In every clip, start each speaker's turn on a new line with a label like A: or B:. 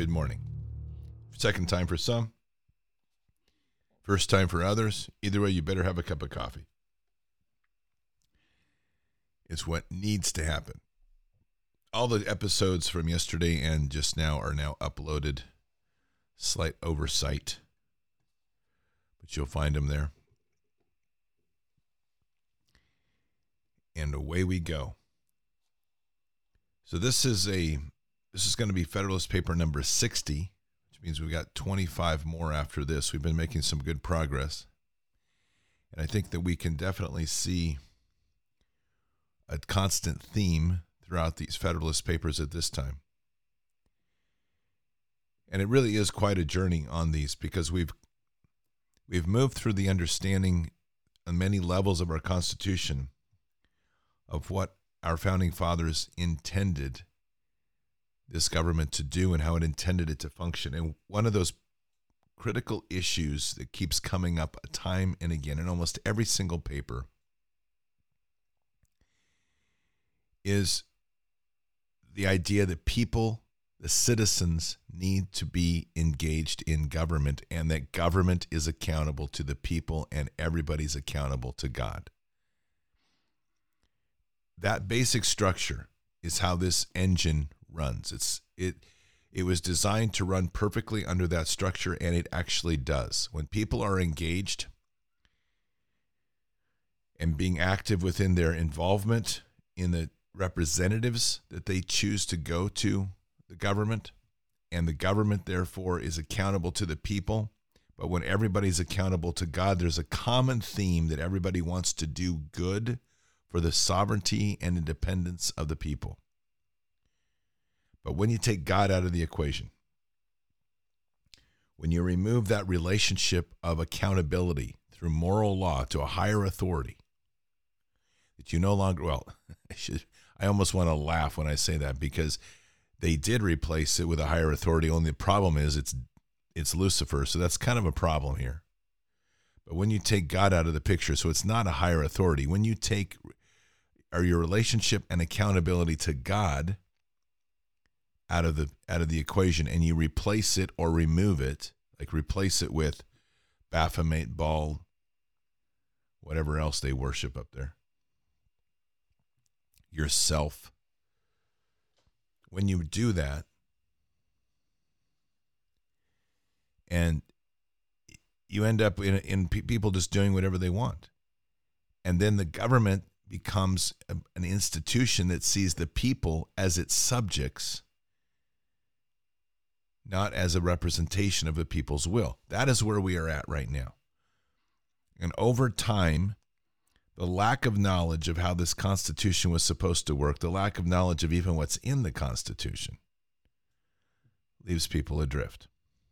A: Good morning. Second time for some, first time for others. Either way, you better have a cup of coffee. It's what needs to happen. All the episodes from yesterday and just now are now uploaded. Slight oversight, but you'll find them there. And away we go. So this is going to be Federalist Paper number 60, which means we've got 25 more after this. We've been making some good progress. And I think that we can definitely see a constant theme throughout these Federalist Papers at this time. And it really is quite a journey on these because we've moved through the understanding on many levels of our Constitution of what our founding fathers intended this government to do and how it intended it to function. And one of those critical issues that keeps coming up time and again in almost every single paper is the idea that people, the citizens, need to be engaged in government and that government is accountable to the people and everybody's accountable to God. That basic structure is how this engine runs. It was designed to run perfectly under that structure, and it actually does. When people are engaged and being active within their involvement in the representatives that they choose to go to the government, and the government therefore is accountable to the people, but when everybody's accountable to God, there's a common theme that everybody wants to do good for the sovereignty and independence of the people. But when you take God out of the equation, when you remove that relationship of accountability through moral law to a higher authority, that you no longer, I almost want to laugh when I say that because they did replace it with a higher authority, only the problem is it's Lucifer, so that's kind of a problem here. But when you take God out of the picture, so it's not a higher authority, when you take your relationship and accountability to God out of the equation and you replace it or remove it, like replace it with Baphomet, Baal, whatever else they worship up there, yourself. When you do that, and you end up in people just doing whatever they want, and then the government becomes an institution that sees the people as its subjects, not as a representation of the people's will. That is where we are at right now. And over time, the lack of knowledge of how this Constitution was supposed to work, the lack of knowledge of even what's in the Constitution, leaves people adrift.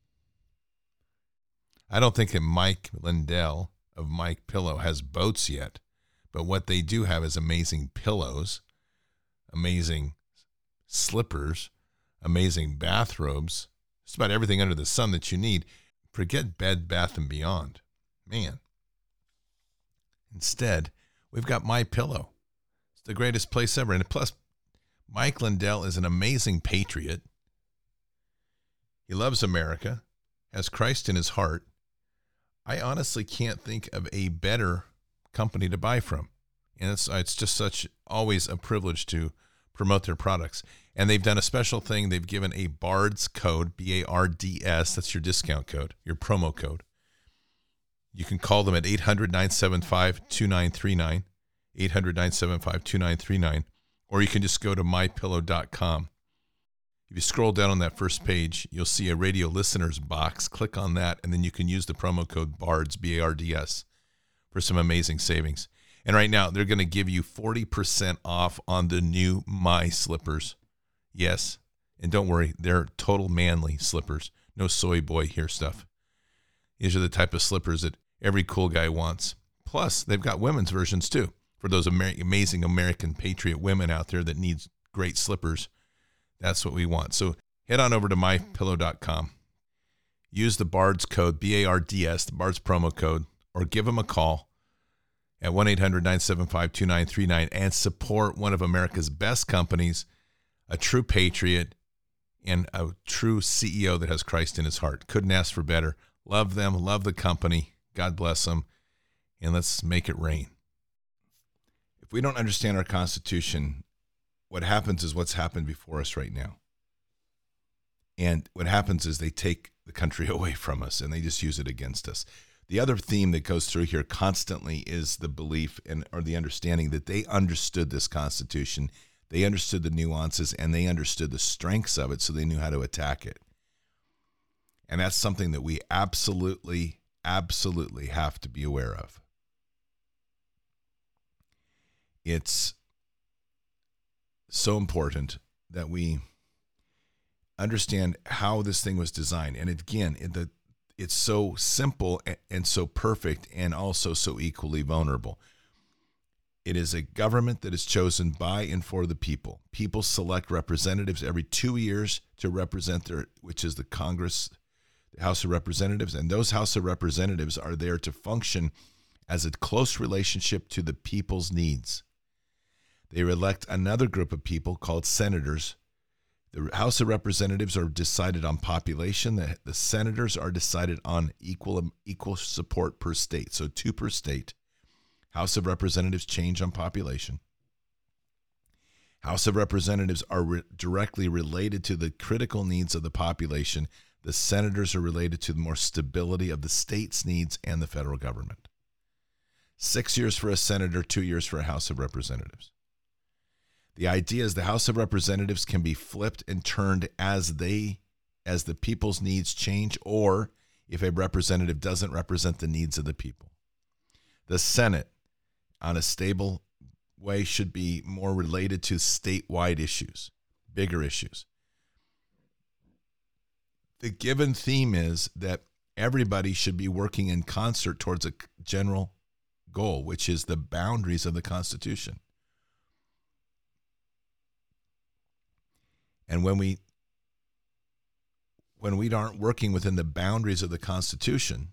A: I don't think that Mike Lindell of Mike Pillow has boats yet, but what they do have is amazing pillows, amazing slippers, amazing bathrobes, just about everything under the sun that you need. Forget Bed Bath & Beyond. Man. Instead, we've got My Pillow. It's the greatest place ever. And plus, Mike Lindell is an amazing patriot. He loves America, has Christ in his heart. I honestly can't think of a better company to buy from. And it's just always a privilege to promote their products. And they've done a special thing. They've given a BARDS code, BARDS. That's your discount code, your promo code. You can call them at 800-975-2939, 800-975-2939, or you can just go to mypillow.com. If you scroll down on that first page, you'll see a radio listeners box. Click on that, and then you can use the promo code BARDS, BARDS, for some amazing savings. And right now, they're going to give you 40% off on the new My Slippers. Yes, and don't worry, they're total manly slippers. No soy boy here stuff. These are the type of slippers that every cool guy wants. Plus, they've got women's versions too. For those amazing American patriot women out there that need great slippers, that's what we want. So head on over to mypillow.com. Use the BARDS code, BARDS, the BARDS promo code, or give them a call at 1-800-975-2939 and support one of America's best companies, a true patriot, and a true CEO that has Christ in his heart. Couldn't ask for better. Love them, love the company. God bless them, and let's make it rain. If we don't understand our Constitution, what happens is what's happened before us right now. And what happens is they take the country away from us and they just use it against us. The other theme that goes through here constantly is the belief or the understanding that they understood this Constitution. They understood the nuances and they understood the strengths of it, so they knew how to attack it. And that's something that we absolutely have to be aware of. It's so important that we understand how this thing was designed. And again, it's so simple and so perfect and also so equally vulnerable. It is a government that is chosen by and for the people. People select representatives every 2 years to represent which is the Congress, the House of Representatives. And those House of Representatives are there to function as a close relationship to the people's needs. They elect another group of people called senators. The House of Representatives are decided on population. The senators are decided on equal support per state. So 2 per state. House of Representatives change on population. House of Representatives are directly related to the critical needs of the population. The senators are related to the more stability of the state's needs and the federal government. 6 years for a senator, 2 years for a House of Representatives. The idea is the House of Representatives can be flipped and turned as the people's needs change, or if a representative doesn't represent the needs of the people. The Senate, on a stable way, should be more related to statewide issues, bigger issues. The given theme is that everybody should be working in concert towards a general goal, which is the boundaries of the Constitution. And when we aren't working within the boundaries of the Constitution,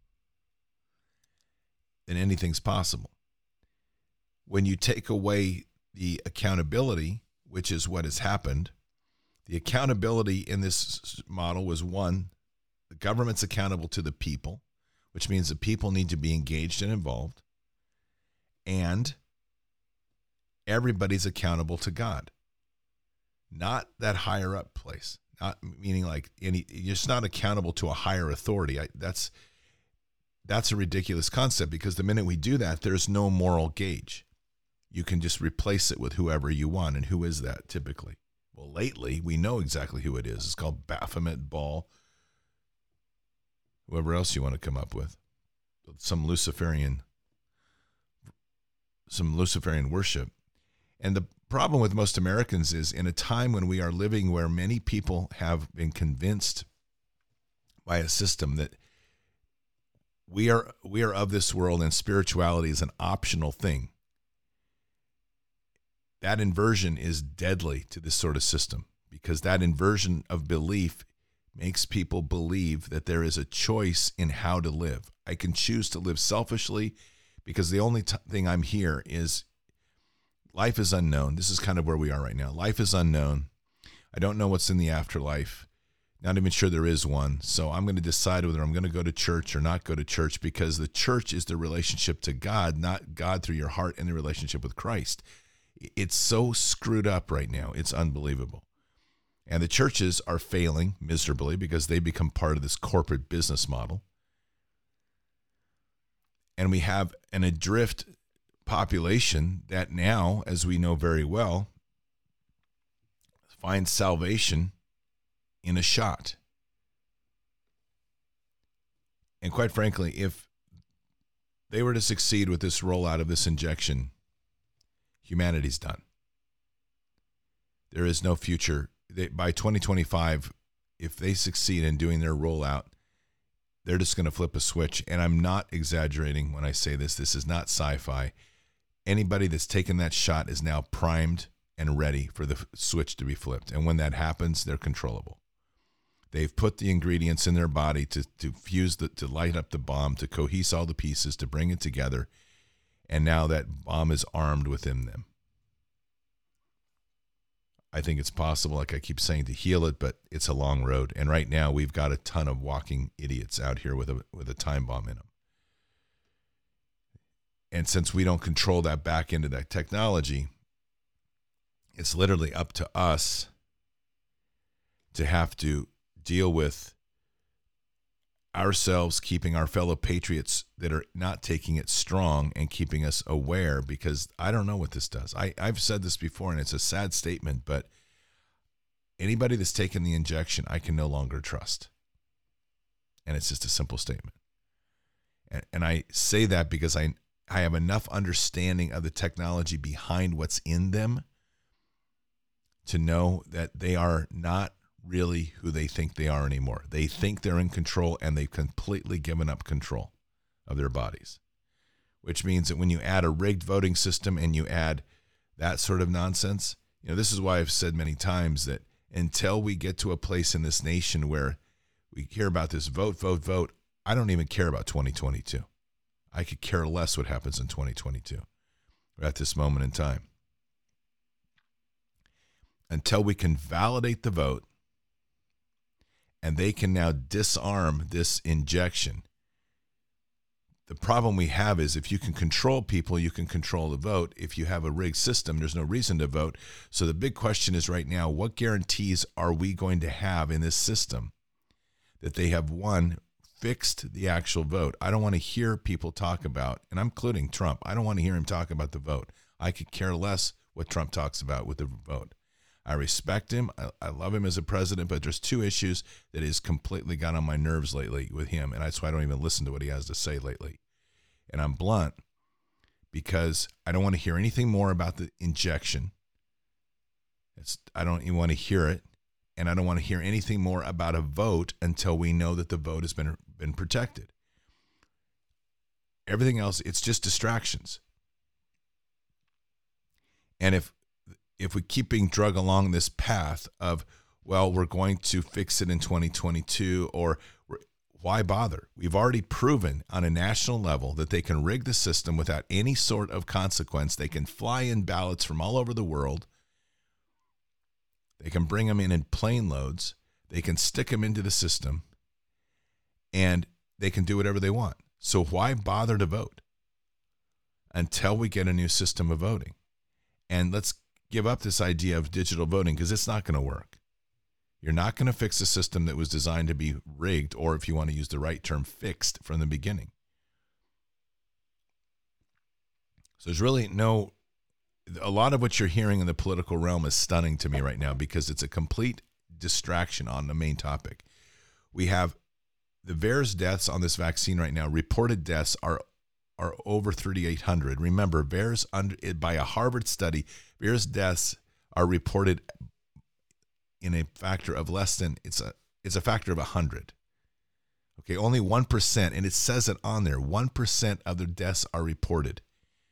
A: then anything's possible. When you take away the accountability, which is what has happened, the accountability in this model was, one, the government's accountable to the people, which means the people need to be engaged and involved, and everybody's accountable to God. Not that higher up place, not meaning like you're just not accountable to a higher authority. That's a ridiculous concept, because the minute we do that, there's no moral gauge. You can just replace it with whoever you want. And who is that typically? Well, lately, we know exactly who it is. It's called Baphomet, Baal, whoever else you want to come up with. Some Luciferian worship. And the problem with most Americans is, in a time when we are living where many people have been convinced by a system that we are of this world and spirituality is an optional thing, that inversion is deadly to this sort of system, because that inversion of belief makes people believe that there is a choice in how to live. I can choose to live selfishly because the only thing I'm here is life is unknown. This is kind of where we are right now. Life is unknown. I don't know what's in the afterlife. Not even sure there is one. So I'm going to decide whether I'm going to go to church or not go to church, because the church is the relationship to God, not God through your heart and the relationship with Christ. It's so screwed up right now. It's unbelievable. And the churches are failing miserably because they become part of this corporate business model. And we have an adrift population that now, as we know very well, finds salvation in a shot. And quite frankly, if they were to succeed with this rollout of this injection, humanity's done. There is no future. By 2025, if they succeed in doing their rollout, they're just going to flip a switch. And I'm not exaggerating when I say this. This is not sci-fi. Anybody that's taken that shot is now primed and ready for the switch to be flipped. And when that happens, they're controllable. They've put the ingredients in their body to fuse, to light up the bomb, to cohese all the pieces, to bring it together. And now that bomb is armed within them. I think it's possible, like I keep saying, to heal it, but it's a long road. And right now we've got a ton of walking idiots out here with a time bomb in them. And since we don't control that back end of that technology, it's literally up to us to have to deal with ourselves, keeping our fellow patriots that are not taking it strong and keeping us aware, because I don't know what this does. I've said this before, and it's a sad statement, but anybody that's taken the injection, I can no longer trust. And it's just a simple statement. And I say that because I have enough understanding of the technology behind what's in them to know that they are not really who they think they are anymore. They think they're in control, and they've completely given up control of their bodies, which means that when you add a rigged voting system and you add that sort of nonsense, this is why I've said many times that until we get to a place in this nation where we hear about this vote, I don't even care about 2022. I could care less what happens in 2022 at this moment in time. Until we can validate the vote, and they can now disarm this injection. The problem we have is if you can control people, you can control the vote. If you have a rigged system, there's no reason to vote. So the big question is right now, what guarantees are we going to have in this system that they have, one, fixed the actual vote? I don't want to hear people talk about, and I'm including Trump, I don't want to hear him talk about the vote. I could care less what Trump talks about with the vote. I respect him. I love him as a president, but there's two issues that has completely got on my nerves lately with him, and that's why I don't even listen to what he has to say lately. And I'm blunt because I don't want to hear anything more about the injection. I don't even want to hear it, and I don't want to hear anything more about a vote until we know that the vote has been protected. Everything else, it's just distractions. And if we keep being drug along this path of, well, we're going to fix it in 2022, or why bother? We've already proven on a national level that they can rig the system without any sort of consequence. They can fly in ballots from all over the world. They can bring them in plane loads. They can stick them into the system, and they can do whatever they want. So why bother to vote until we get a new system of voting? And let's give up this idea of digital voting, because it's not going to work. You're not going to fix a system that was designed to be rigged, or if you want to use the right term, fixed from the beginning. So there's really a lot of what you're hearing in the political realm is stunning to me right now, because it's a complete distraction on the main topic. We have the VAERS deaths on this vaccine right now. Reported deaths are over 3,800. Remember, VAERS, by a Harvard study, VAERS deaths are reported in a factor of less than, it's a factor of 100. Okay, only 1%, and it says it on there, 1% of the deaths are reported.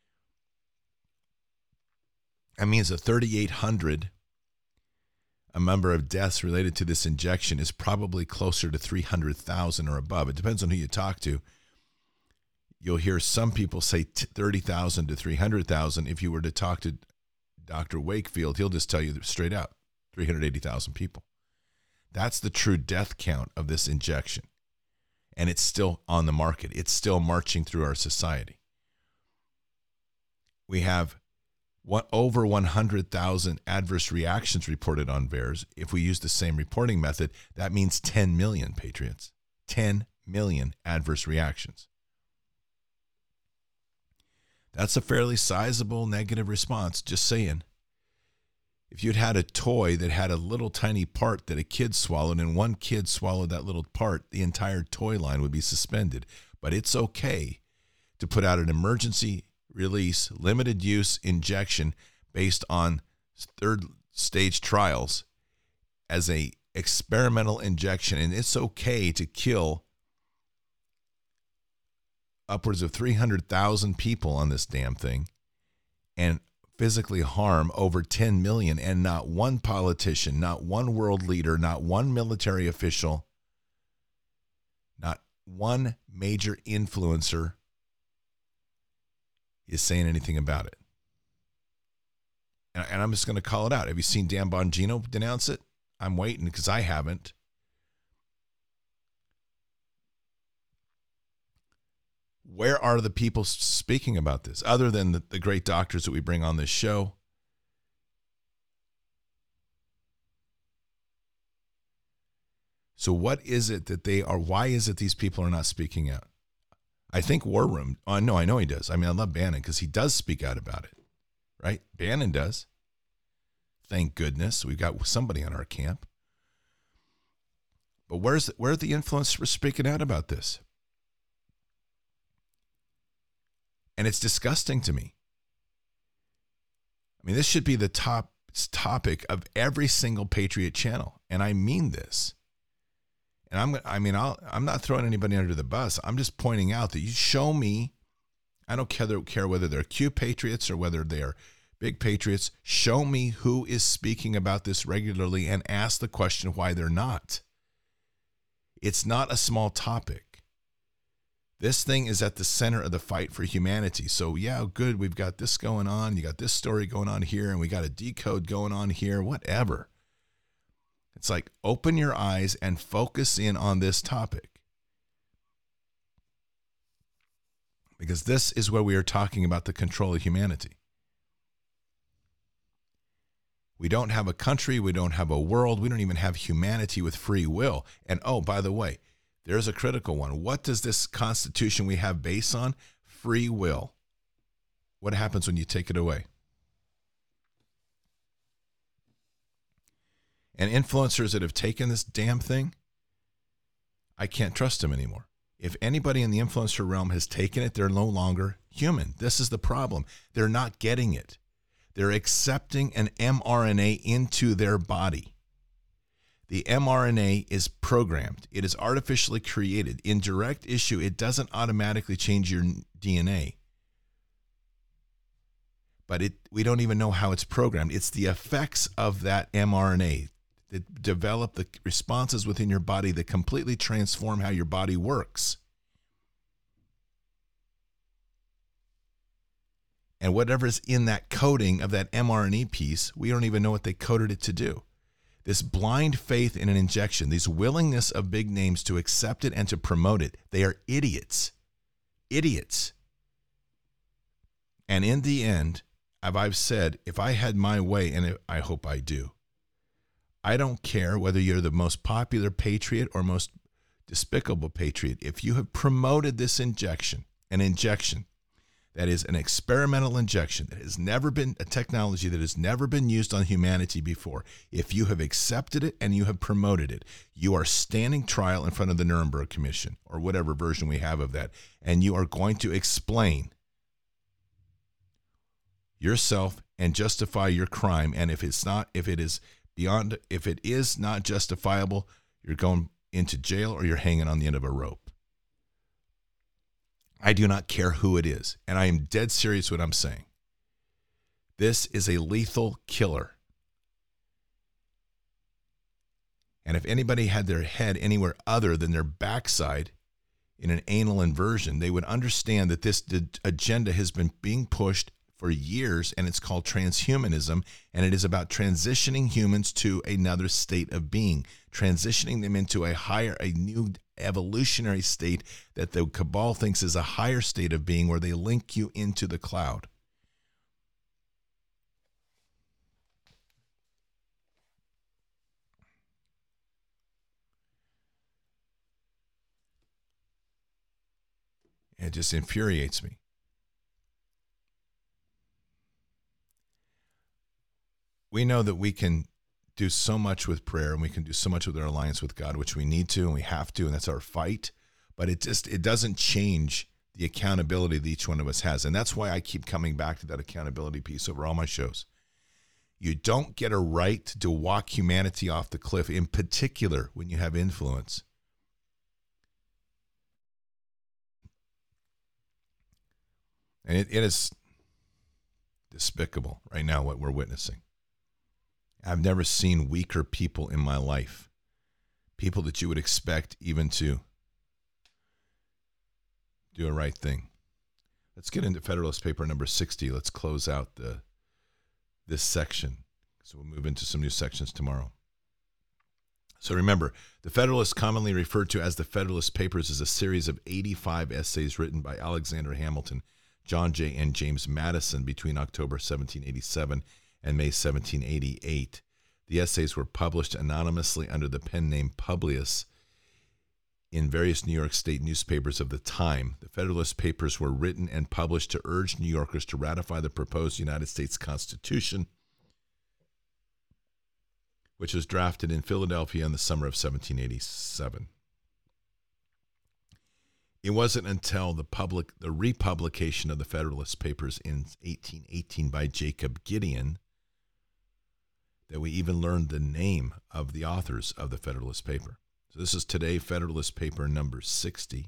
A: That means that 3,800, a number of deaths related to this injection, is probably closer to 300,000 or above. It depends on who you talk to. You'll hear some people say 30,000 to 300,000. If you were to talk to Dr. Wakefield, he'll just tell you straight out, 380,000 people. That's the true death count of this injection. And it's still on the market. It's still marching through our society. We have over 100,000 adverse reactions reported on VAERS. If we use the same reporting method, that means 10 million, Patriots. 10 million adverse reactions. That's a fairly sizable negative response, just saying. If you'd had a toy that had a little tiny part that a kid swallowed, and one kid swallowed that little part, the entire toy line would be suspended. But it's okay to put out an emergency release, limited use injection based on third stage trials as a experimental injection. And it's okay to kill upwards of 300,000 people on this damn thing and physically harm over 10 million, and not one politician, not one world leader, not one military official, not one major influencer is saying anything about it. And I'm just going to call it out. Have you seen Dan Bongino denounce it? I'm waiting because I haven't. Where are the people speaking about this other than the great doctors that we bring on this show? So what is it that they are? Why is it these people are not speaking out? I think War Room. Oh, no, I know he does. I mean, I love Bannon because he does speak out about it, right? Bannon does. Thank goodness we've got somebody on our camp. But where are the influencers speaking out about this? And it's disgusting to me. I mean, this should be the top topic of every single Patriot channel, and I mean this. And I'm not throwing anybody under the bus. I'm just pointing out that you show me. I don't care whether they're Q Patriots or whether they're big Patriots. Show me who is speaking about this regularly and ask the question why they're not. It's not a small topic. This thing is at the center of the fight for humanity. So yeah, good. We've got this going on. You got this story going on here, and we got a decode going on here, whatever. It's like, open your eyes and focus in on this topic. Because this is where we are talking about the control of humanity. We don't have a country. We don't have a world. We don't even have humanity with free will. And oh, by the way, there's a critical one. What does this Constitution we have base on? Free will. What happens when you take it away? And influencers that have taken this damn thing, I can't trust them anymore. If anybody in the influencer realm has taken it, they're no longer human. This is the problem. They're not getting it. They're accepting an mRNA into their body. The mRNA is programmed. It is artificially created. In direct issue, it doesn't automatically change your DNA. But we don't even know how it's programmed. It's the effects of that mRNA that develop the responses within your body that completely transform how your body works. And whatever's in that coding of that mRNA piece, we don't even know what they coded it to do. This blind faith in an injection, this willingness of big names to accept it and to promote it, they are idiots. Idiots. And in the end, I've said, if I had my way, and I hope I do, I don't care whether you're the most popular patriot or most despicable patriot. If you have promoted this injection, an injection that is an experimental injection that has never been a technology that has never been used on humanity before, if you have accepted it and you have promoted it, you are standing trial in front of the Nuremberg Commission or whatever version we have of that, and you are going to explain yourself and justify your crime. And if it is not justifiable, you're going into jail or you're hanging on the end of a rope. I do not care who it is, and I am dead serious what I'm saying. This is a lethal killer. And if anybody had their head anywhere other than their backside in an anal inversion, they would understand that this agenda has been being pushed for years, and it's called transhumanism, and it is about transitioning humans to another state of being, transitioning them into a new evolutionary state that the cabal thinks is a higher state of being, where they link you into the cloud. It just infuriates me. We know that we can do so much with prayer, and we can do so much with our alliance with God, which we need to and we have to, and that's our fight. But it doesn't change the accountability that each one of us has. And that's why I keep coming back to that accountability piece over all my shows. You don't get a right to walk humanity off the cliff, in particular when you have influence. And it is despicable right now what we're witnessing. I've never seen weaker people in my life. People that you would expect even to do a right thing. Let's get into Federalist Paper number 60. Let's close out this section. So we'll move into some new sections tomorrow. So remember, the Federalist, commonly referred to as the Federalist Papers, is a series of 85 essays written by Alexander Hamilton, John Jay, and James Madison between October 1787 and May 1788. The essays were published anonymously under the pen name Publius in various New York State newspapers of the time. The Federalist Papers were written and published to urge New Yorkers to ratify the proposed United States Constitution, which was drafted in Philadelphia in the summer of 1787. It wasn't until the republication of the Federalist Papers in 1818 by Jacob Gideon that we even learned the name of the authors of the Federalist Paper. So this is today Federalist Paper number 60.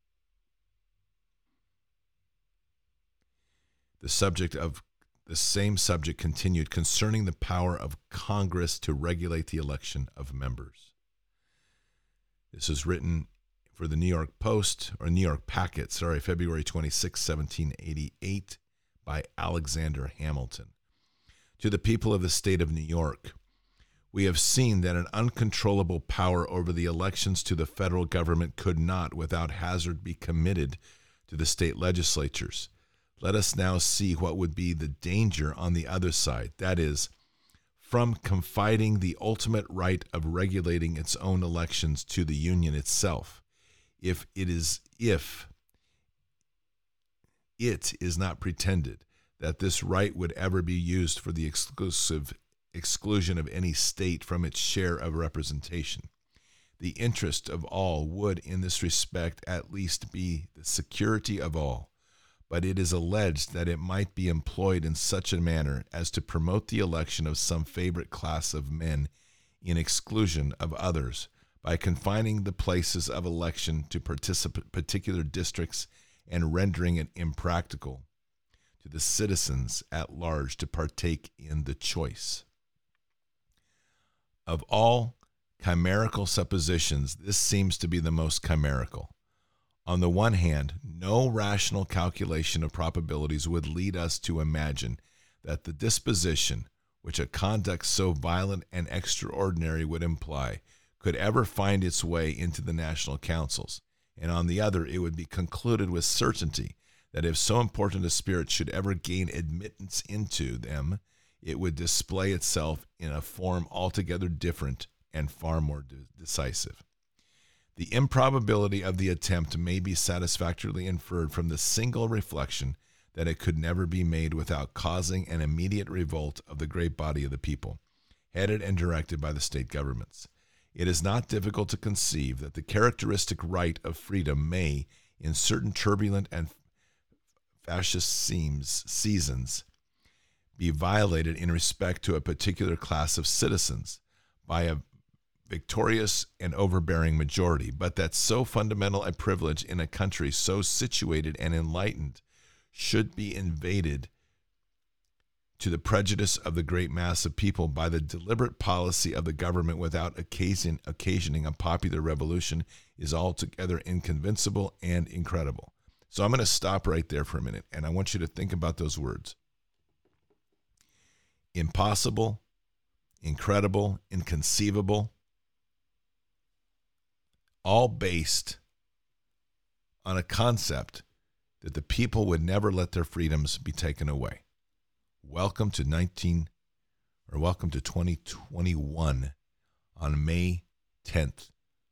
A: The same subject continued concerning the power of Congress to regulate the election of members. This is written for the New York Post, or New York Packet, February 26, 1788, by Alexander Hamilton. To the people of the state of New York, we have seen that an uncontrollable power over the elections to the federal government could not, without hazard, be committed to the state legislatures. Let us now see what would be the danger on the other side, that is, from confiding the ultimate right of regulating its own elections to the Union itself, if it is not pretended that this right would ever be used for the exclusion of any state from its share of representation. The interest of all would, in this respect, at least be the security of all. But it is alleged that it might be employed in such a manner as to promote the election of some favorite class of men in exclusion of others, by confining the places of election to particular districts and rendering it impractical to the citizens at large to partake in the choice. Of all chimerical suppositions, this seems to be the most chimerical. On the one hand, no rational calculation of probabilities would lead us to imagine that the disposition which a conduct so violent and extraordinary would imply could ever find its way into the national councils, and on the other, it would be concluded with certainty that if so important a spirit should ever gain admittance into them, it would display itself in a form altogether different and far more decisive. The improbability of the attempt may be satisfactorily inferred from the single reflection that it could never be made without causing an immediate revolt of the great body of the people, headed and directed by the state governments. It is not difficult to conceive that the characteristic right of freedom may, in certain turbulent and fascist seasons, be violated in respect to a particular class of citizens by a victorious and overbearing majority, but that so fundamental a privilege in a country so situated and enlightened should be invaded to the prejudice of the great mass of people by the deliberate policy of the government without occasioning a popular revolution is altogether inconceivable and incredible. So I'm going to stop right there for a minute, and I want you to think about those words. Impossible, incredible, inconceivable, all based on a concept that the people would never let their freedoms be taken away. Welcome to 2021 on May 10th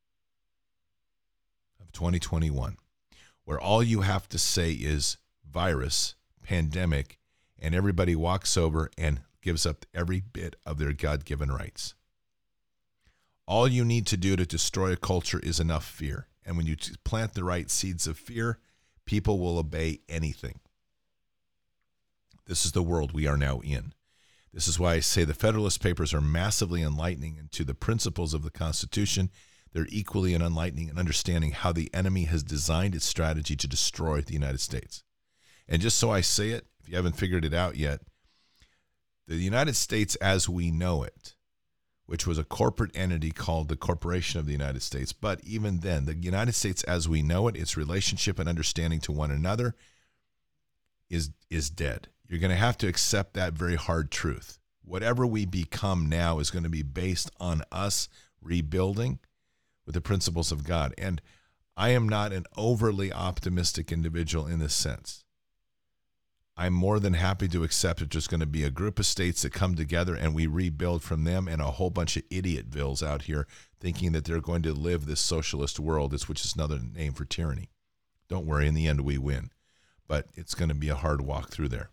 A: of 2021, where all you have to say is virus, pandemic, and everybody walks over and gives up every bit of their God-given rights. All you need to do to destroy a culture is enough fear. And when you plant the right seeds of fear, people will obey anything. This is the world we are now in. This is why I say the Federalist Papers are massively enlightening into the principles of the Constitution. They're equally enlightening in understanding how the enemy has designed its strategy to destroy the United States. And just so I say it, if you haven't figured it out yet, the United States as we know it, which was a corporate entity called the Corporation of the United States. But even then, the United States as we know it, its relationship and understanding to one another is dead. You're going to have to accept that very hard truth. whatever we become now is going to be based on us rebuilding with the principles of God. And I am not an overly optimistic individual in this sense. I'm more than happy to accept that there's going to be a group of states that come together and we rebuild from them, and a whole bunch of idiotvilles out here thinking that they're going to live this socialist world, which is another name for tyranny. Don't worry, in the end we win. But it's going to be a hard walk through there.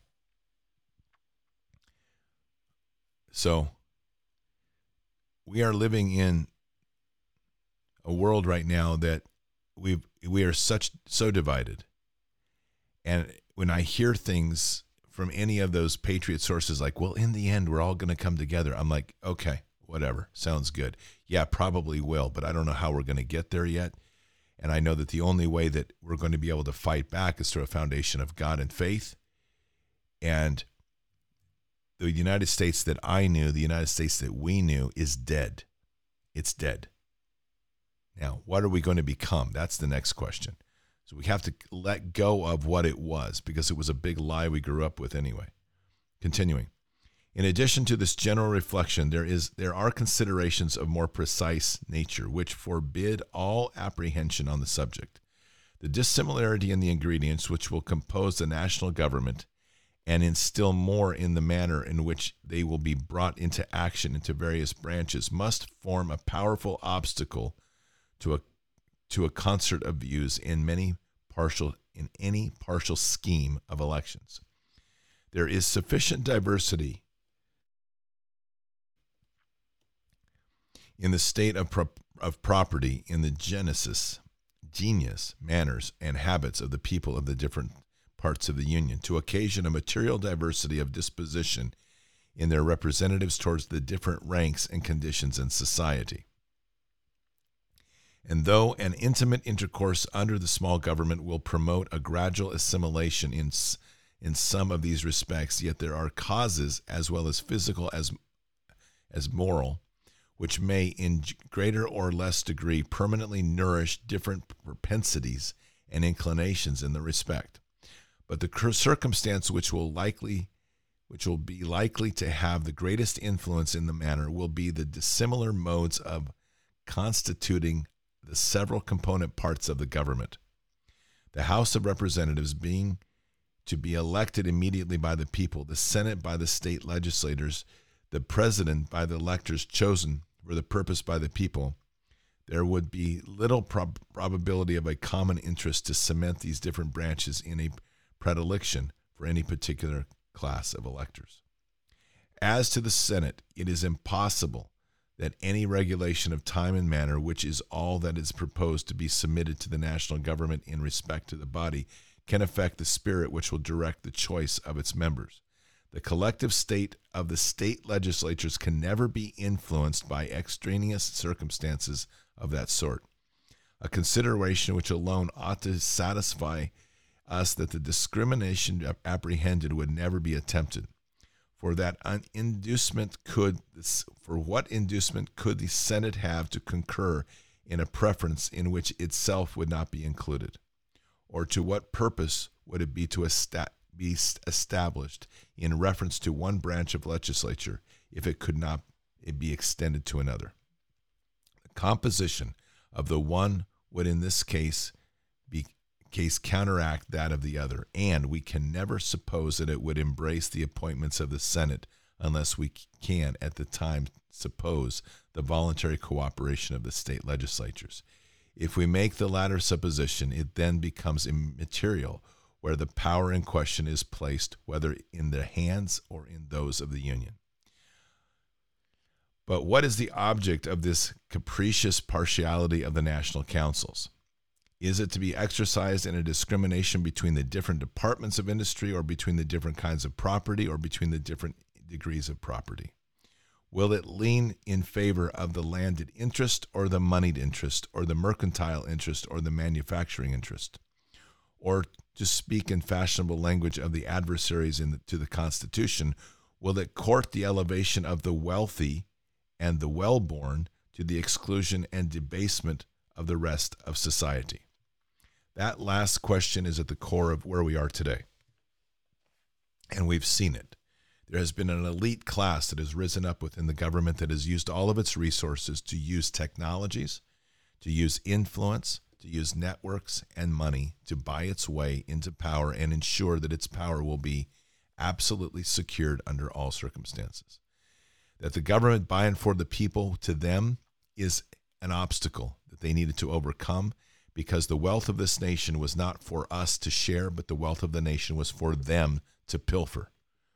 A: So we are living in a world right now that we are so divided. And when I hear things from any of those patriot sources like, well, in the end, we're all going to come together, I'm like, okay, whatever, sounds good. Yeah, probably will, but I don't know how we're going to get there yet. And I know that the only way that we're going to be able to fight back is through a foundation of God and faith. And the United States that I knew, the United States that we knew, is dead. It's dead. Now, what are we going to become? That's the next question. So we have to let go of what it was, because it was a big lie we grew up with anyway. Continuing. In addition to this general reflection, there are considerations of more precise nature which forbid all apprehension on the subject. The dissimilarity in the ingredients which will compose the national government, and instill more in the manner in which they will be brought into action into various branches, must form a powerful obstacle to a concert of views in any partial scheme of elections. There is sufficient diversity in the state of property, in the genius, manners, and habits of the people of the different parts of the Union, to occasion a material diversity of disposition in their representatives towards the different ranks and conditions in society. And though an intimate intercourse under the small government will promote a gradual assimilation in some of these respects, yet there are causes, as well as physical as moral, which may in greater or less degree permanently nourish different propensities and inclinations in the respect. But the circumstance which will be likely to have the greatest influence in the matter will be the dissimilar modes of constituting the several component parts of the government. The House of Representatives being to be elected immediately by the people, the Senate by the state legislators, the President by the electors chosen for the purpose by the people, there would be little probability of a common interest to cement these different branches in a predilection for any particular class of electors. As to the Senate, it is impossible that any regulation of time and manner, which is all that is proposed to be submitted to the national government in respect to the body, can affect the spirit which will direct the choice of its members. The collective state of the state legislatures can never be influenced by extraneous circumstances of that sort. A consideration which alone ought to satisfy us that the discrimination apprehended would never be attempted. For what inducement could the Senate have to concur in a preference in which itself would not be included? Or to what purpose would it be to be established in reference to one branch of legislature if it could not be extended to another? The composition of the one would in this case counteract that of the other, and we can never suppose that it would embrace the appointments of the Senate unless we can at the time suppose the voluntary cooperation of the state legislatures. If we make the latter supposition, it then becomes immaterial where the power in question is placed, whether in the hands or in those of the Union. But what is the object of this capricious partiality of the national councils? Is it to be exercised in a discrimination between the different departments of industry, or between the different kinds of property, or between the different degrees of property? Will it lean in favor of the landed interest, or the moneyed interest, or the mercantile interest, or the manufacturing interest? Or, to speak in fashionable language of the adversaries to the Constitution, will it court the elevation of the wealthy and the well-born to the exclusion and debasement of the rest of society? That last question is at the core of where we are today. And we've seen it. There has been an elite class that has risen up within the government that has used all of its resources to use technologies, to use influence, to use networks and money to buy its way into power and ensure that its power will be absolutely secured under all circumstances. That the government by and for the people to them is an obstacle that they needed to overcome, because the wealth of this nation was not for us to share, but the wealth of the nation was for them to pilfer.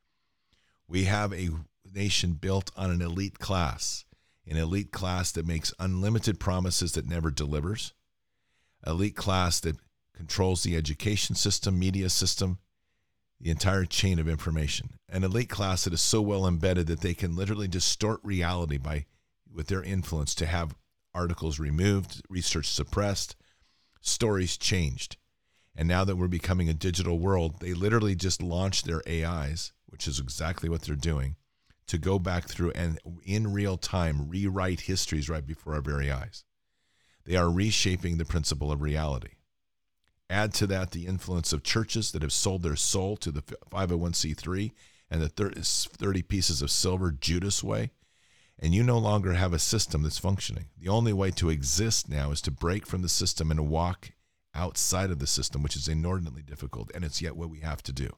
A: We have a nation built on an elite class that makes unlimited promises that never delivers, elite class that controls the education system, media system, the entire chain of information. An elite class that is so well embedded that they can literally distort reality with their influence to have articles removed, research suppressed, stories changed. And now that we're becoming a digital world, they literally just launched their AIs, which is exactly what they're doing, to go back through and in real time rewrite histories right before our very eyes. They are reshaping the principle of reality. Add to that the influence of churches that have sold their soul to the 501c3 and the 30 pieces of silver Judas way, and you no longer have a system that's functioning. The only way to exist now is to break from the system and walk outside of the system, which is inordinately difficult, and it's yet what we have to do.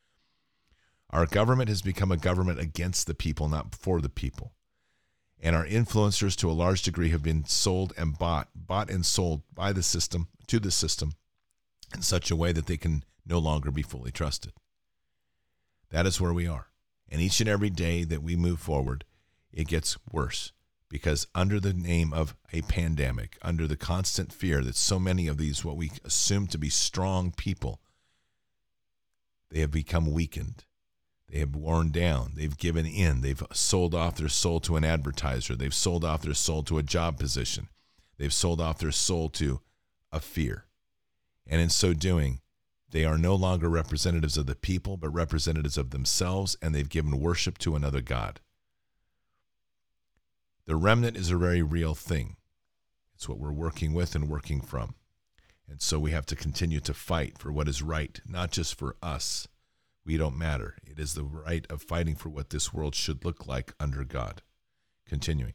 A: Our government has become a government against the people, not for the people. And our influencers, to a large degree, have been sold and bought and sold by the system, to the system, in such a way that they can no longer be fully trusted. That is where we are. And each and every day that we move forward, it gets worse, because under the name of a pandemic, under the constant fear that so many of these, what we assume to be strong people, they have become weakened. They have worn down. They've given in. They've sold off their soul to an advertiser. They've sold off their soul to a job position. They've sold off their soul to a fear. And in so doing, they are no longer representatives of the people, but representatives of themselves, and they've given worship to another god. The remnant is a very real thing. It's what we're working with and working from. And so we have to continue to fight for what is right, not just for us. We don't matter. It is the right of fighting for what this world should look like under God. Continuing.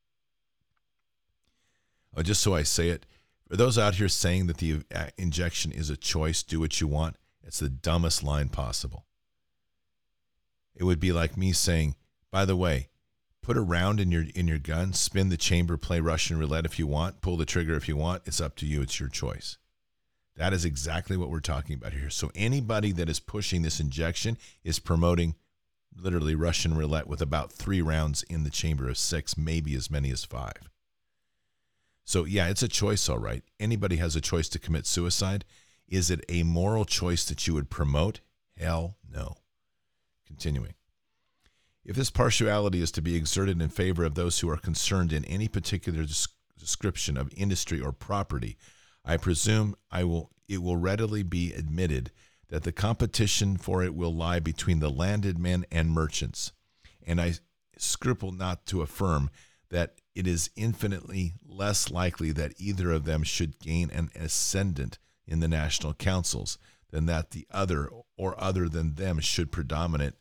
A: Oh, just so I say it, for those out here saying that the injection is a choice, do what you want, it's the dumbest line possible. It would be like me saying, by the way, put a round in your gun, spin the chamber, play Russian roulette if you want, pull the trigger if you want. It's up to you. It's your choice. That is exactly what we're talking about here. So anybody that is pushing this injection is promoting literally Russian roulette with about 3 rounds in the chamber of 6, maybe as many as 5. So yeah, it's a choice, all right. Anybody has a choice to commit suicide. Is it a moral choice that you would promote? Hell no. Continuing. If this partiality is to be exerted in favor of those who are concerned in any particular description of industry or property, I presume it will readily be admitted that the competition for it will lie between the landed men and merchants, and I scruple not to affirm that it is infinitely less likely that either of them should gain an ascendant in the national councils than that the other or other than them should predominate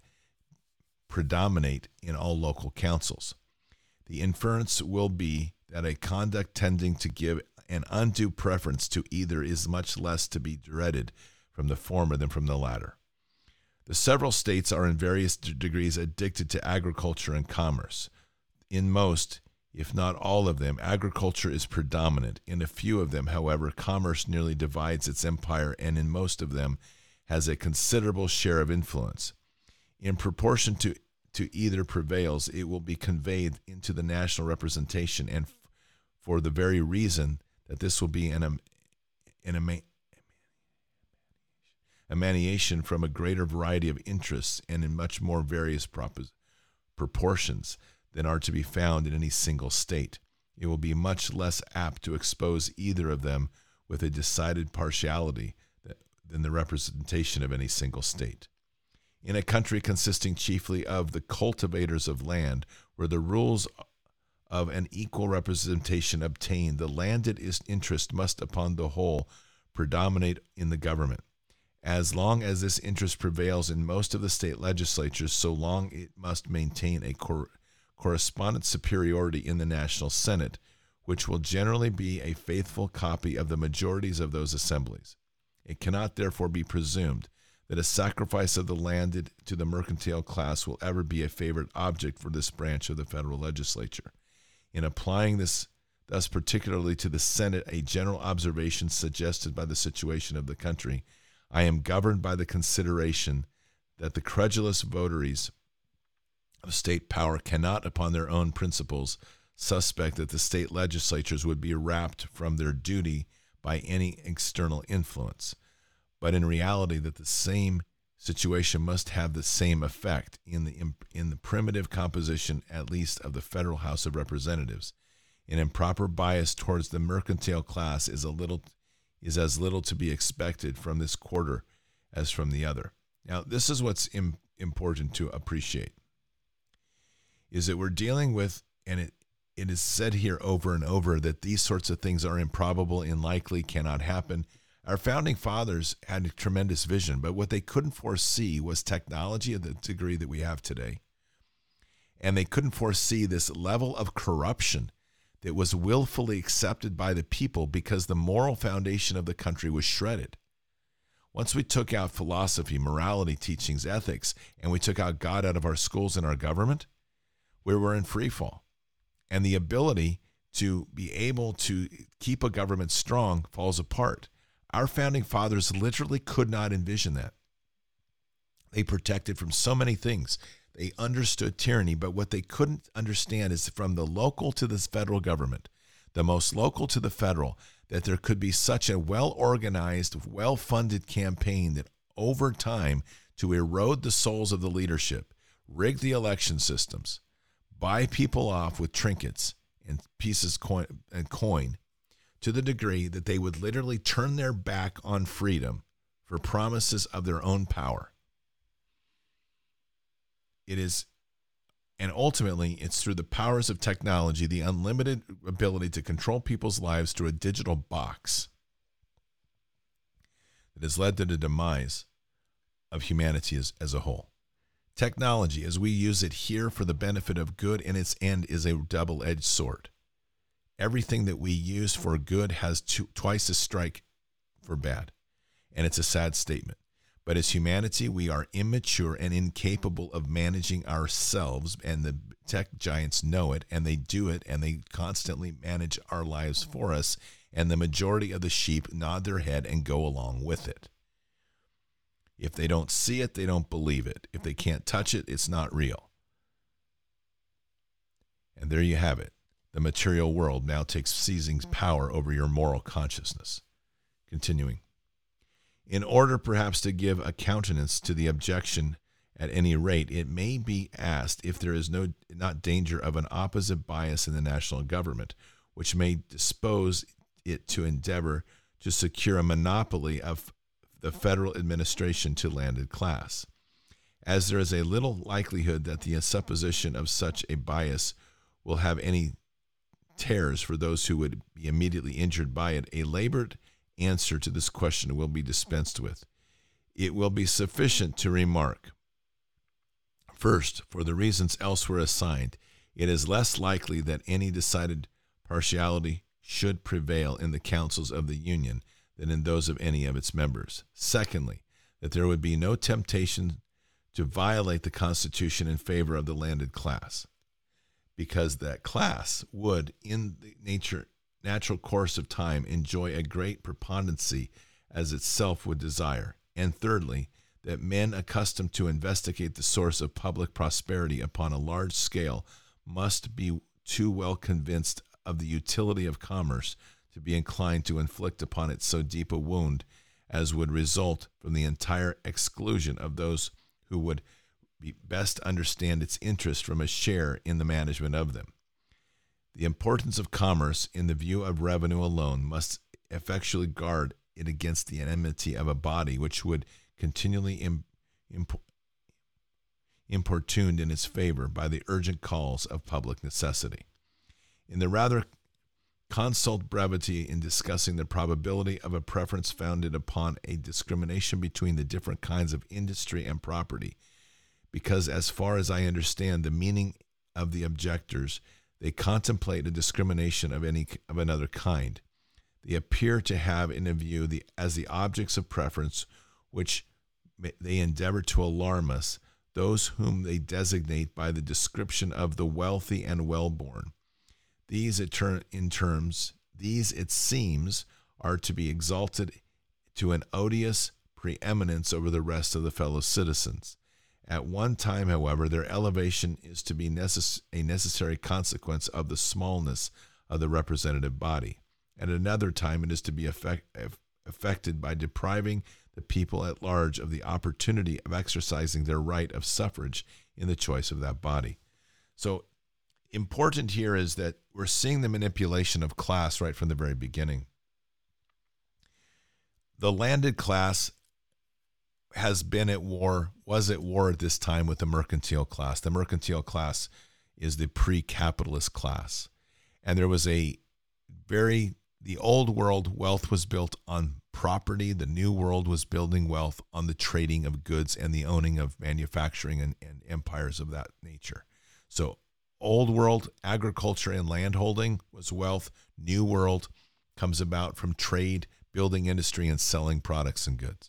A: in all local councils. The inference will be that a conduct tending to give an undue preference to either is much less to be dreaded from the former than from the latter. The several states are in various degrees addicted to agriculture and commerce. In most, if not all of them, agriculture is predominant. In a few of them, however, commerce nearly divides its empire, and in most of them has a considerable share of influence. In proportion to either prevails, it will be conveyed into the national representation, and for the very reason that this will be an emanation from a greater variety of interests and in much more various proportions than are to be found in any single state. It will be much less apt to expose either of them with a decided partiality than the representation of any single state. In a country consisting chiefly of the cultivators of land, where the rules of an equal representation obtain, the landed interest must upon the whole predominate in the government, As long as this interest prevails in most of the state legislatures, so long it must maintain a correspondent superiority in the National Senate, which will generally be a faithful copy of the majorities of those assemblies. It cannot therefore be presumed that a sacrifice of the landed to the mercantile class will ever be a favorite object for this branch of the federal legislature. In applying this, thus particularly to the Senate, a general observation suggested by the situation of the country, I am governed by the consideration that the credulous votaries of state power cannot, upon their own principles, suspect that the state legislatures would be wrapped from their duty by any external influence, but in reality that the same situation must have the same effect in the primitive composition, at least of the federal House of Representatives. An improper bias towards the mercantile class is as little to be expected from this quarter as from the other. Now, this is what's important to appreciate, is that we're dealing with, and it is said here over and over, that these sorts of things are improbable, unlikely, cannot happen. Our founding fathers had a tremendous vision, but what they couldn't foresee was technology of the degree that we have today. And they couldn't foresee this level of corruption that was willfully accepted by the people because the moral foundation of the country was shredded. Once we took out philosophy, morality, teachings, ethics, and we took out God out of our schools and our government, we were in free fall. And the ability to be able to keep a government strong falls apart. Our founding fathers literally could not envision that. They protected from so many things. They understood tyranny, but what they couldn't understand is from the local to the federal government, the most local to the federal, that there could be such a well-organized, well-funded campaign that over time to erode the souls of the leadership, rig the election systems, buy people off with trinkets and pieces and coin, to the degree that they would literally turn their back on freedom for promises of their own power. It is, and ultimately, it's through the powers of technology, the unlimited ability to control people's lives through a digital box, that has led to the demise of humanity as a whole. Technology, as we use it here for the benefit of good in its end, is a double-edged sword. Everything that we use for good has twice a strike for bad, and it's a sad statement. But as humanity, we are immature and incapable of managing ourselves, and the tech giants know it, and they do it, and they constantly manage our lives for us, and the majority of the sheep nod their head and go along with it. If they don't see it, they don't believe it. If they can't touch it, it's not real. And there you have it. The material world now takes seizing power over your moral consciousness. Continuing. In order perhaps to give a countenance to the objection at any rate, it may be asked if there is not danger of an opposite bias in the national government, which may dispose it to endeavor to secure a monopoly of the federal administration to landed class. As there is a little likelihood that the supposition of such a bias will have any terrors for those who would be immediately injured by it, a labored answer to this question will be dispensed with. It will be sufficient to remark, first, for the reasons elsewhere assigned, it is less likely that any decided partiality should prevail in the councils of the Union than in those of any of its members. Secondly, that there would be no temptation to violate the Constitution in favor of the landed class, because that class would, in the natural course of time, enjoy a great preponderancy as itself would desire. And thirdly, that men accustomed to investigate the source of public prosperity upon a large scale must be too well convinced of the utility of commerce to be inclined to inflict upon it so deep a wound as would result from the entire exclusion of those who would best understand its interest from a share in the management of them. The importance of commerce in the view of revenue alone must effectually guard it against the enmity of a body which would continually importuned in its favor by the urgent calls of public necessity. In the rather consult brevity in discussing the probability of a preference founded upon a discrimination between the different kinds of industry and property, because as far as I understand the meaning of the objectors, they contemplate a discrimination of another kind. They appear to have in view as the objects of preference which they endeavor to alarm us, those whom they designate by the description of the wealthy and well-born. These, it seems, are to be exalted to an odious preeminence over the rest of the fellow citizens. At one time, however, their elevation is to be a necessary consequence of the smallness of the representative body. At another time, it is to be affected by depriving the people at large of the opportunity of exercising their right of suffrage in the choice of that body. So important here is that we're seeing the manipulation of class right from the very beginning. The landed class has been at war, was at war at this time with the mercantile class. The mercantile class is the pre-capitalist class. And there was the old world wealth was built on property. The new world was building wealth on the trading of goods and the owning of manufacturing and empires of that nature. So old world agriculture and landholding was wealth. New world comes about from trade, building industry, and selling products and goods.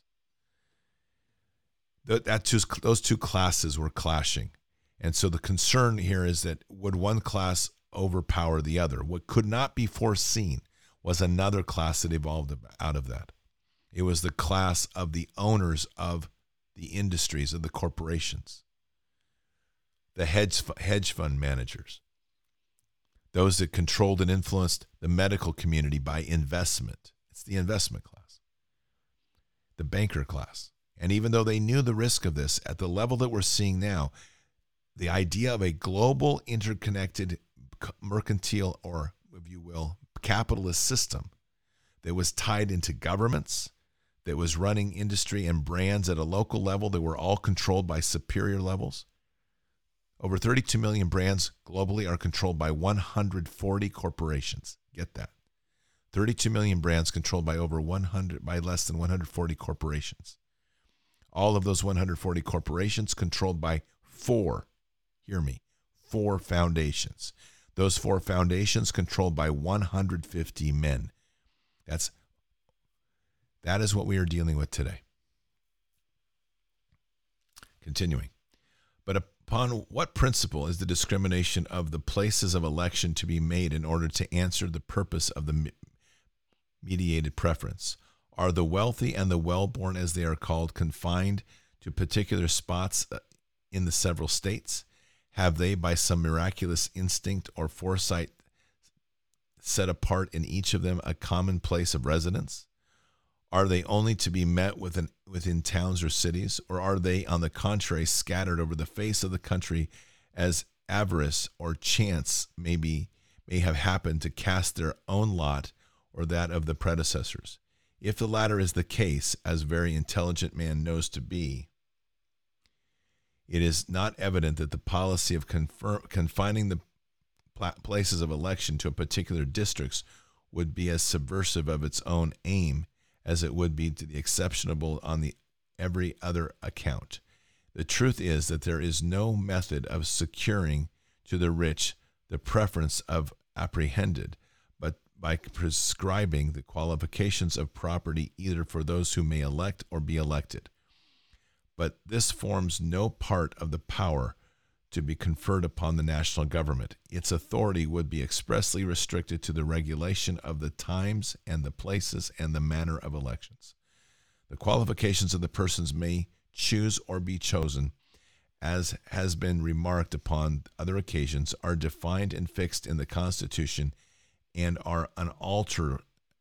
A: Those two classes were clashing. And so the concern here is that would one class overpower the other? What could not be foreseen was another class that evolved out of that. It was the class of the owners of the industries, of the corporations, the hedge fund managers, those that controlled and influenced the medical community by investment. It's the investment class, the banker class. And even though they knew the risk of this, at the level that we're seeing now, the idea of a global interconnected mercantile, or if you will, capitalist system that was tied into governments, that was running industry and brands at a local level that were all controlled by superior levels. Over 32 million brands globally are controlled by 140 corporations. Get that. 32 million brands controlled by less than 140 corporations. All of those 140 corporations controlled by four foundations. Those four foundations controlled by 150 men. That is what we are dealing with today. Continuing. But upon what principle is the discrimination of the places of election to be made in order to answer the purpose of the mediated preference? Are the wealthy and the well-born, as they are called, confined to particular spots in the several states? Have they, by some miraculous instinct or foresight, set apart in each of them a common place of residence? Are they only to be met within towns or cities, or are they, on the contrary, scattered over the face of the country as avarice or chance may have happened to cast their own lot or that of the predecessors? If the latter is the case, as very intelligent man knows to be, it is not evident that the policy of confining the places of election to a particular districts would be as subversive of its own aim as it would be to the exceptionable on every other account. The truth is that there is no method of securing to the rich the preference of apprehended, but by prescribing the qualifications of property either for those who may elect or be elected. But this forms no part of the power to be conferred upon the national government. Its authority would be expressly restricted to the regulation of the times and the places and the manner of elections. The qualifications of the persons may choose or be chosen, as has been remarked upon other occasions, are defined and fixed in the Constitution and are unaltered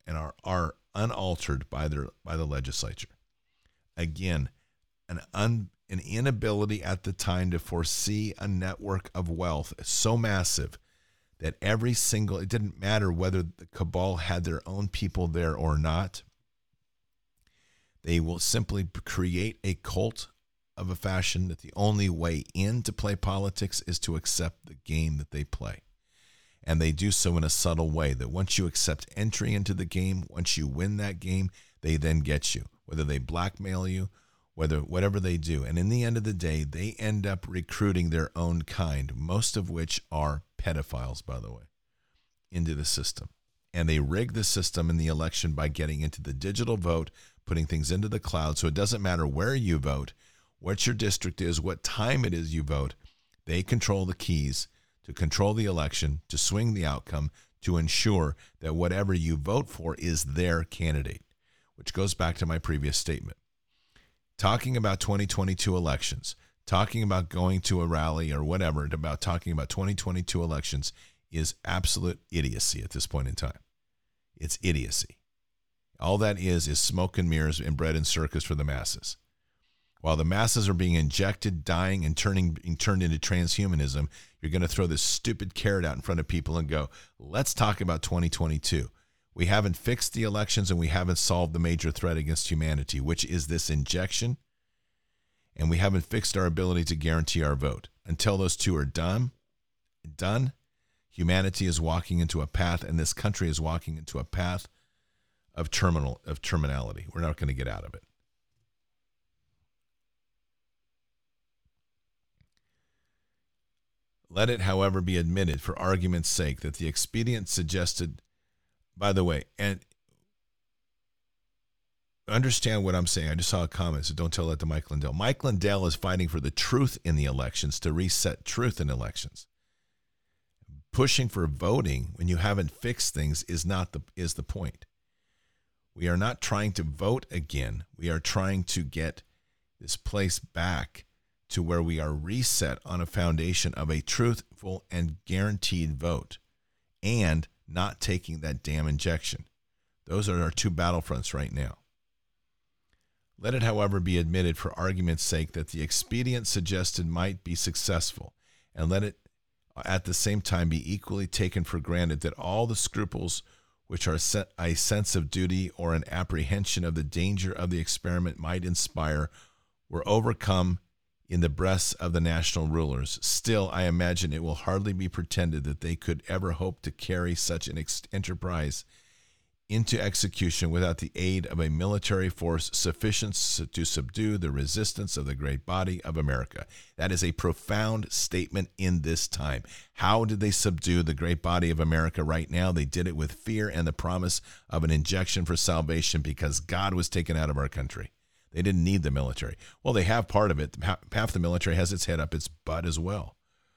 A: by the legislature. Again, an inability at the time to foresee a network of wealth so massive that it didn't matter whether the cabal had their own people there or not. They will simply create a cult of a fashion that the only way in to play politics is to accept the game that they play. And they do so in a subtle way that once you accept entry into the game, once you win that game, they then get you, whether they blackmail you, whatever they do. And in the end of the day, they end up recruiting their own kind, most of which are pedophiles, by the way, into the system. And they rig the system in the election by getting into the digital vote, putting things into the cloud. So it doesn't matter where you vote, what your district is, what time it is you vote. They control the keys to control the election, to swing the outcome, to ensure that whatever you vote for is their candidate, which goes back to my previous statement. Talking about 2022 elections, talking about going to a rally or whatever, about talking about 2022 elections is absolute idiocy at this point in time. It's idiocy. All that is smoke and mirrors and bread and circus for the masses. While the masses are being injected, dying, and being turned into transhumanism, you're going to throw this stupid carrot out in front of people and go, let's talk about 2022. We haven't fixed the elections and we haven't solved the major threat against humanity, which is this injection. And we haven't fixed our ability to guarantee our vote. Until those two are done, humanity is walking into a path, and this country is walking into a path of terminality. We're not going to get out of it. Let it, however, be admitted, for argument's sake, that the expedient suggested, by the way, and understand what I'm saying. I just saw a comment, so don't tell that to Mike Lindell. Mike Lindell is fighting for the truth in the elections, to reset truth in elections. Pushing for voting when you haven't fixed things is the point. We are not trying to vote again. We are trying to get this place back to where we are reset on a foundation of a truthful and guaranteed vote and not taking that damn injection. Those are our two battlefronts right now. Let it, however, be admitted for argument's sake that the expedient suggested might be successful, and let it at the same time be equally taken for granted that all the scruples which are a sense of duty or an apprehension of the danger of the experiment might inspire were overcome in the breasts of the national rulers. Still, I imagine it will hardly be pretended that they could ever hope to carry such an enterprise into execution without the aid of a military force sufficient to subdue the resistance of the great body of America. That is a profound statement in this time. How did they subdue the great body of America right now? They did it with fear and the promise of an injection for salvation, because God was taken out of our country. They didn't need the military. Well, they have part of it. Half the military has its head up its butt as well.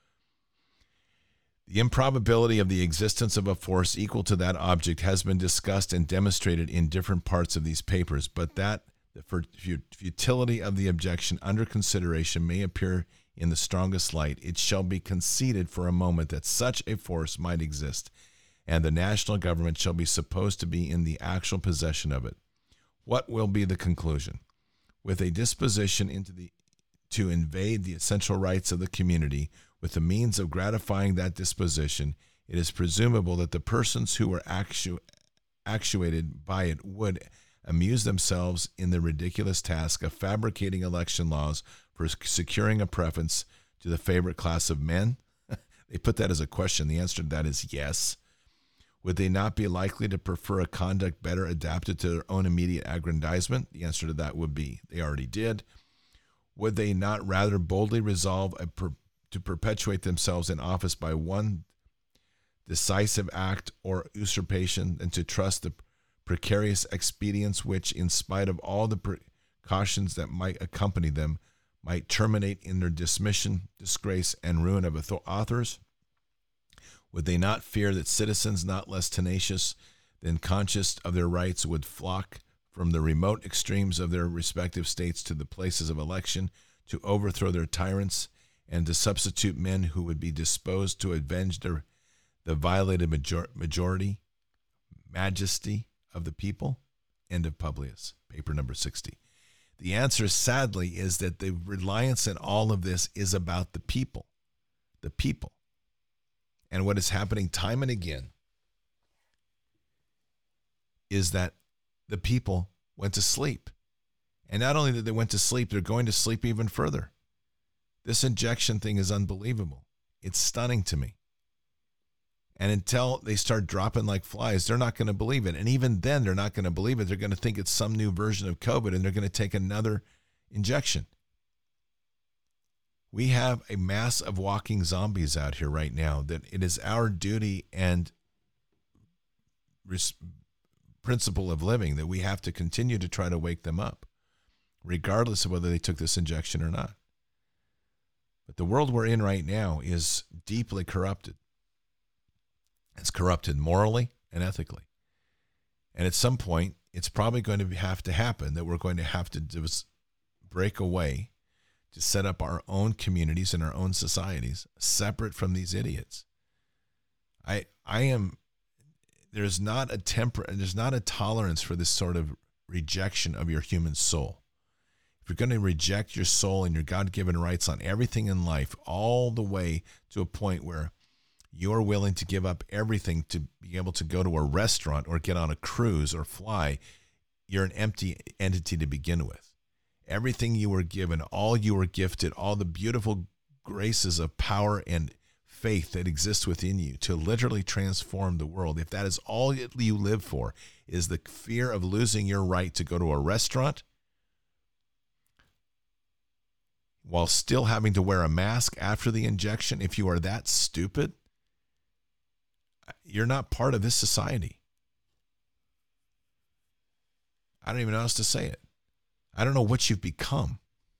A: The improbability of the existence of a force equal to that object has been discussed and demonstrated in different parts of these papers, but that the futility of the objection under consideration may appear in the strongest light. It shall be conceded for a moment that such a force might exist, and the national government shall be supposed to be in the actual possession of it. What will be the conclusion? With a disposition to invade the essential rights of the community, with the means of gratifying that disposition, it is presumable that the persons who were actuated by it would amuse themselves in the ridiculous task of fabricating election laws for securing a preference to the favorite class of men. They put that as a question. The answer to that is yes. Would they not be likely to prefer a conduct better adapted to their own immediate aggrandizement? The answer to that would be they already did. Would they not rather boldly resolve to perpetuate themselves in office by one decisive act or usurpation than to trust the precarious expedients which, in spite of all the precautions that might accompany them, might terminate in their dismission, disgrace, and ruin of authors? Would they not fear that citizens not less tenacious than conscious of their rights would flock from the remote extremes of their respective states to the places of election to overthrow their tyrants and to substitute men who would be disposed to avenge the violated majesty of the people? End of Publius, paper number 60. The answer, sadly, is that the reliance in all of this is about the people. The people. And what is happening time and again is that the people went to sleep. And not only that they went to sleep, they're going to sleep even further. This injection thing is unbelievable. It's stunning to me. And until they start dropping like flies, they're not going to believe it. And even then, they're not going to believe it. They're going to think it's some new version of COVID, and they're going to take another injection. We have a mass of walking zombies out here right now that it is our duty and principle of living that we have to continue to try to wake them up, regardless of whether they took this injection or not. But the world we're in right now is deeply corrupted. It's corrupted morally and ethically. And at some point, it's probably going to have to happen that we're going to have to break away to set up our own communities and our own societies separate from these idiots. There's not a tolerance for this sort of rejection of your human soul. If you're going to reject your soul and your God-given rights on everything in life, all the way to a point where you're willing to give up everything to be able to go to a restaurant or get on a cruise or fly, you're an empty entity to begin with. Everything you were given, all you were gifted, all the beautiful graces of power and faith that exists within you to literally transform the world, if that is all you live for, is the fear of losing your right to go to a restaurant while still having to wear a mask after the injection, if you are that stupid, you're not part of this society. I don't even know how else to say it. I don't know what you've become.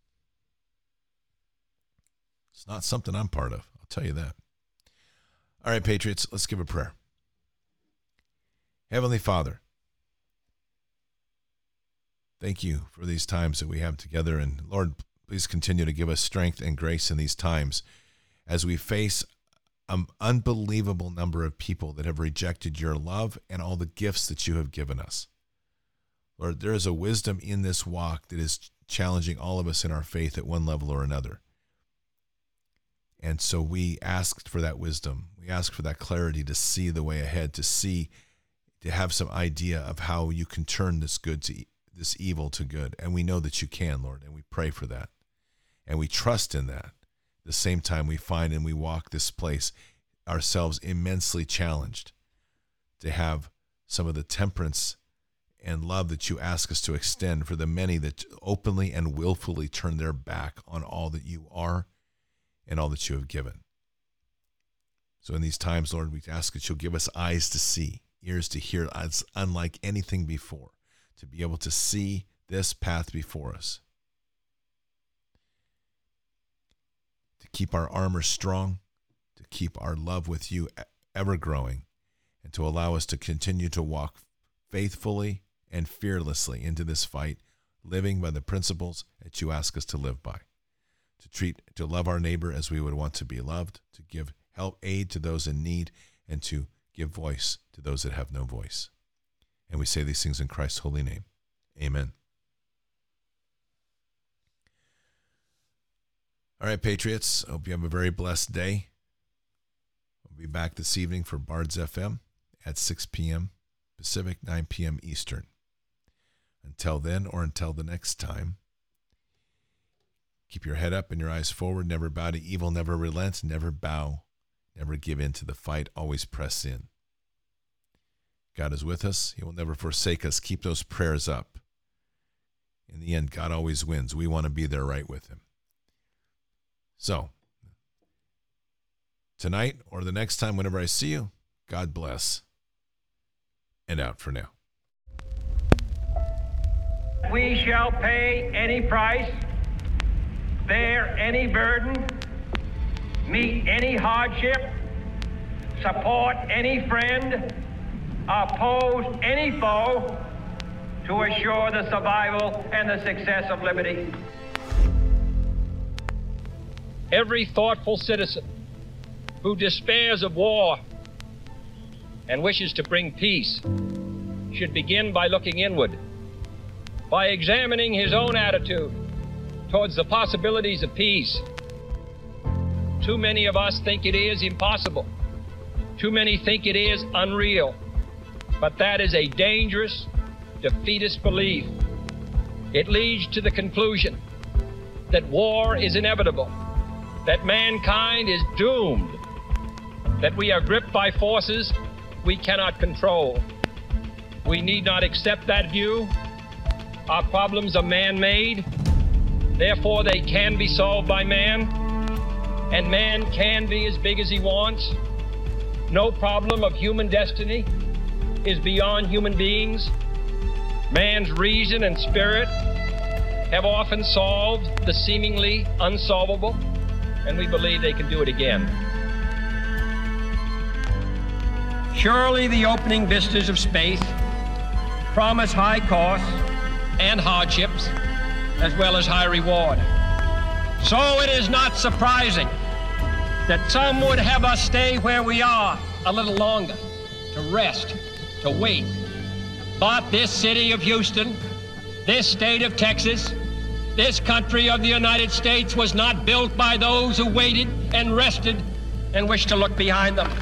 A: It's not something I'm part of, I'll tell you that. All right, Patriots, let's give a prayer. Heavenly Father, thank you for these times that we have together. And Lord, please continue to give us strength and grace in these times as we face an unbelievable number of people that have rejected your love and all the gifts that you have given us. Lord, there is a wisdom in this walk that is challenging all of us in our faith at one level or another. And so we asked for that wisdom. We ask for that clarity to see the way ahead, to have some idea of how you can turn this this evil to good. And we know that you can, Lord, and we pray for that. And we trust in that. At the same time, we find and we walk this place ourselves immensely challenged to have some of the temperance and love that you ask us to extend for the many that openly and willfully turn their back on all that you are and all that you have given. So in these times, Lord, we ask that you'll give us eyes to see, ears to hear, as unlike anything before, to be able to see this path before us, to keep our armor strong, to keep our love with you ever growing, and to allow us to continue to walk faithfully and fearlessly into this fight, living by the principles that you ask us to live by. To love our neighbor as we would want to be loved, to give help, aid to those in need, and to give voice to those that have no voice. And we say these things in Christ's holy name. Amen. All right, Patriots, I hope you have a very blessed day. We'll be back this evening for Bards FM at 6 p.m. Pacific, 9 p.m. Eastern. Until then, or until the next time, keep your head up and your eyes forward. Never bow to evil. Never relent. Never bow. Never give in to the fight. Always press in. God is with us. He will never forsake us. Keep those prayers up. In the end, God always wins. We want to be there right with him. So, tonight or the next time, whenever I see you, God bless. And out for now.
B: We shall pay any price, bear any burden, meet any hardship, support any friend, oppose any foe to assure the survival and the success of liberty. Every thoughtful citizen who despairs of war and wishes to bring peace should begin by looking inward, by examining his own attitude towards the possibilities of peace. Too many of us think it is impossible. Too many think it is unreal. But that is a dangerous, defeatist belief. It leads to the conclusion that war is inevitable, that mankind is doomed, that we are gripped by forces we cannot control. We need not accept that view. Our problems are man-made, therefore they can be solved by man, and man can be as big as he wants. No problem of human destiny is beyond human beings. Man's reason and spirit have often solved the seemingly unsolvable, and we believe they can do it again. Surely the opening vistas of space promise high costs and hardships, as well as high reward. So it is not surprising that some would have us stay where we are a little longer, to rest, to wait. But this city of Houston, this state of Texas, this country of the United States was not built by those who waited and rested and wished to look behind them.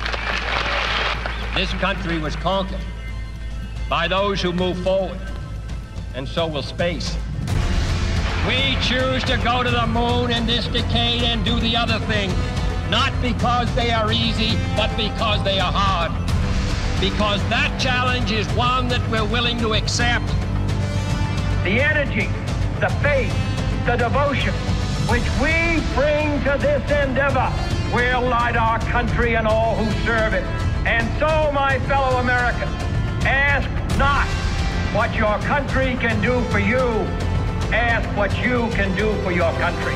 B: This country was conquered by those who move forward, and so will space. We choose to go to the moon in this decade and do the other thing, not because they are easy, but because they are hard. Because that challenge is one that we're willing to accept. The energy, the faith, the devotion which we bring to this endeavor will light our country and all who serve it. And so, my fellow Americans, ask not what your country can do for you. Ask what you can do for your country.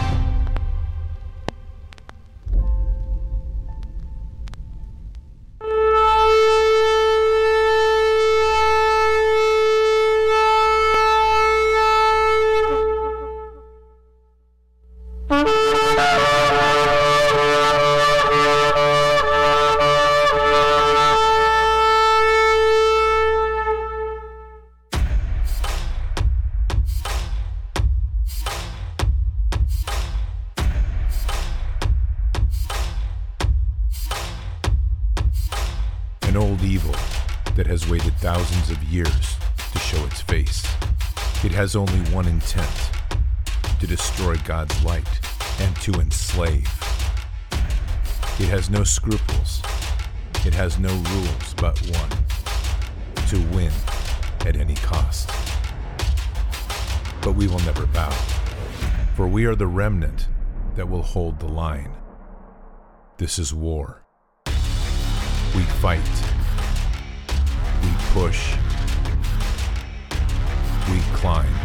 A: An old evil that has waited thousands of years to show its face. It has only one intent: to destroy God's light and to enslave. It has no scruples. It has no rules but one: to win at any cost. But we will never bow, for we are the remnant that will hold the line. This is war. We fight. We push. We climb.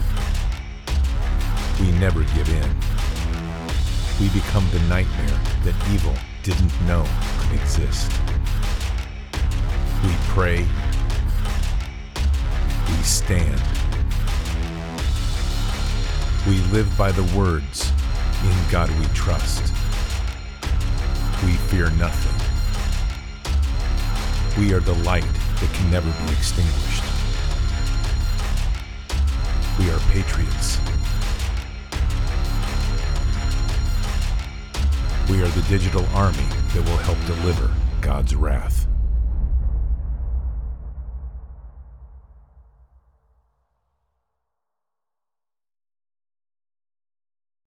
A: We never give in. We become the nightmare that evil didn't know could exist. We pray. We stand. We live by the words, "In God we trust." We fear nothing. We are the light that can never be extinguished. We are patriots. We are the digital army that will help deliver God's wrath.